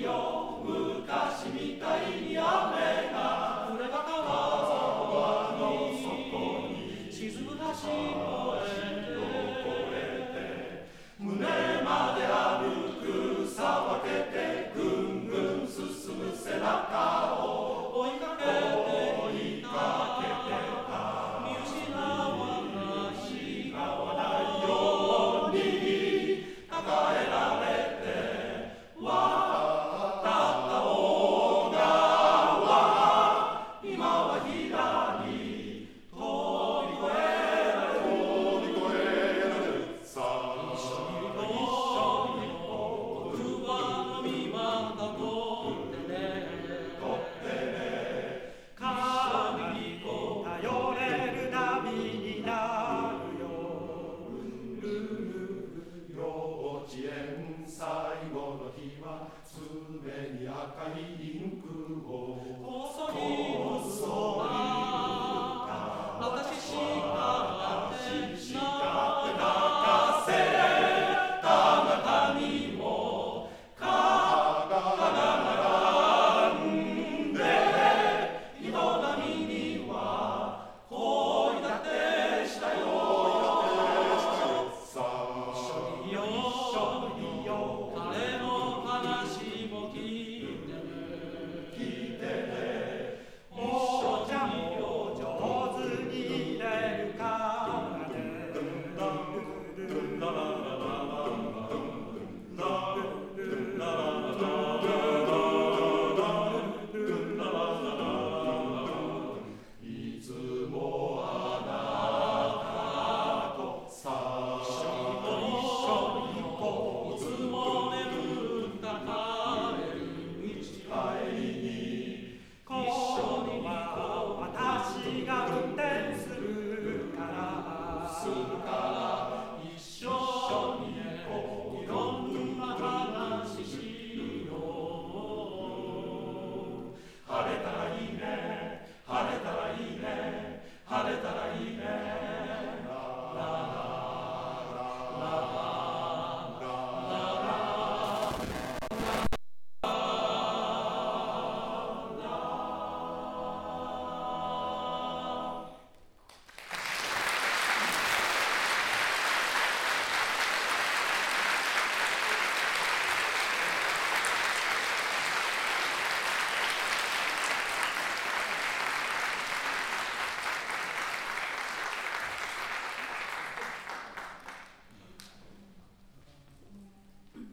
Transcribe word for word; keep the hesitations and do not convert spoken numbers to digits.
よ昔みたいに雨が降れば川の底に沈む橋を越えて胸まで歩くさ分けてぐんぐん進む背中を追いかけて追いかけてた見失わない失わないように抱えられて渡った小川今は左飛び越えられる飛び越えられるさあ一緒に行こう一緒に行こう僕は海は取ってね取ってね神に頼れる波になるよ幼稚園最後の日は爪に赤いインクを